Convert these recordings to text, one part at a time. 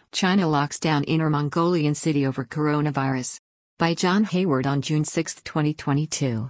China locks down Inner Mongolian city over coronavirus. By John Hayward on June 6, 2022.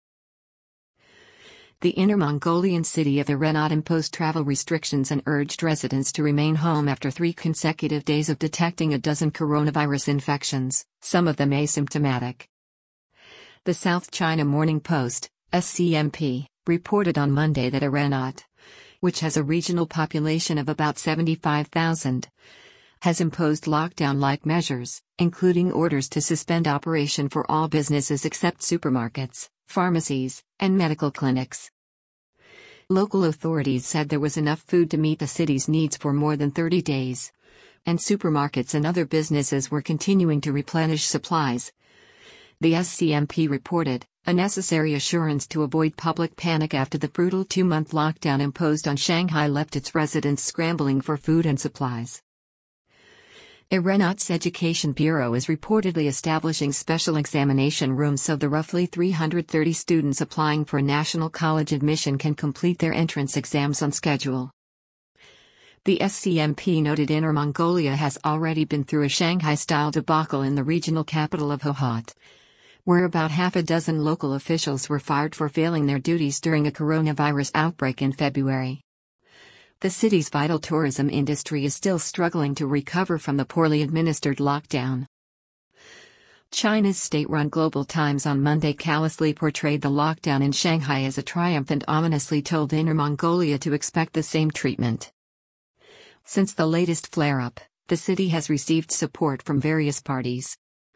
The Inner Mongolian city of Erenat imposed travel restrictions and urged residents to remain home after 3 consecutive days of detecting a dozen coronavirus infections, some of them asymptomatic. The South China Morning Post, SCMP, reported on Monday that Erenat, which has a regional population of about 75,000, has imposed lockdown-like measures, including orders to suspend operation for all businesses except supermarkets, pharmacies, and medical clinics. Local authorities said there was enough food to meet the city's needs for more than 30 days, and supermarkets and other businesses were continuing to replenish supplies. The SCMP reported, a necessary assurance to avoid public panic after the brutal 2-month lockdown imposed on Shanghai left its residents scrambling for food and supplies. Erenat's Education Bureau is reportedly establishing special examination rooms so the roughly 330 students applying for national college admission can complete their entrance exams on schedule. The SCMP noted Inner Mongolia has already been through a Shanghai-style debacle in the regional capital of Hohhot, where about half a dozen local officials were fired for failing their duties during a coronavirus outbreak in February. The city's vital tourism industry is still struggling to recover from the poorly administered lockdown. China's state-run Global Times on Monday callously portrayed the lockdown in Shanghai as a triumph and ominously told Inner Mongolia to expect the same treatment. Since the latest flare-up, the city has received support from various parties.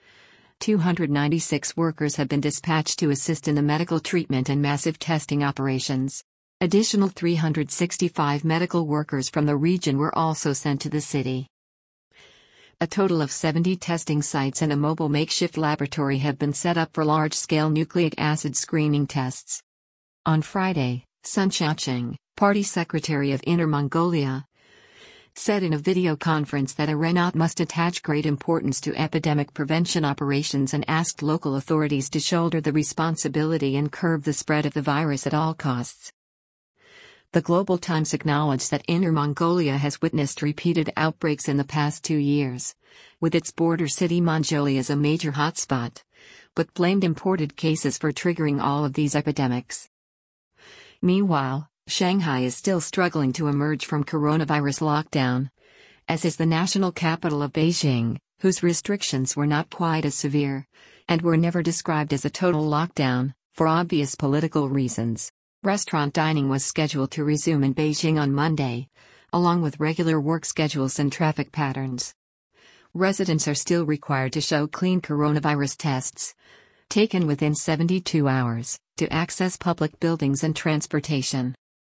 296 workers have been dispatched to assist in the medical treatment and massive testing operations. Additional 365 medical workers from the region were also sent to the city. A total of 70 testing sites and a mobile makeshift laboratory have been set up for large-scale nucleic acid screening tests. On Friday, Sun Xiaoqing, party secretary of Inner Mongolia, said in a video conference that Erenat must attach great importance to epidemic prevention operations and asked local authorities to shoulder the responsibility and curb the spread of the virus at all costs. The Global Times acknowledged that Inner Mongolia has witnessed repeated outbreaks in the past 2 years, with its border city Mongolia as a major hotspot, but blamed imported cases for triggering all of these epidemics. Meanwhile, Shanghai is still struggling to emerge from coronavirus lockdown, as is the national capital of Beijing, whose restrictions were not quite as severe, and were never described as a total lockdown, for obvious political reasons. Restaurant dining was scheduled to resume in Beijing on Monday, along with regular work schedules and traffic patterns. Residents are still required to show clean coronavirus tests, taken within 72 hours, to access public buildings and transportation.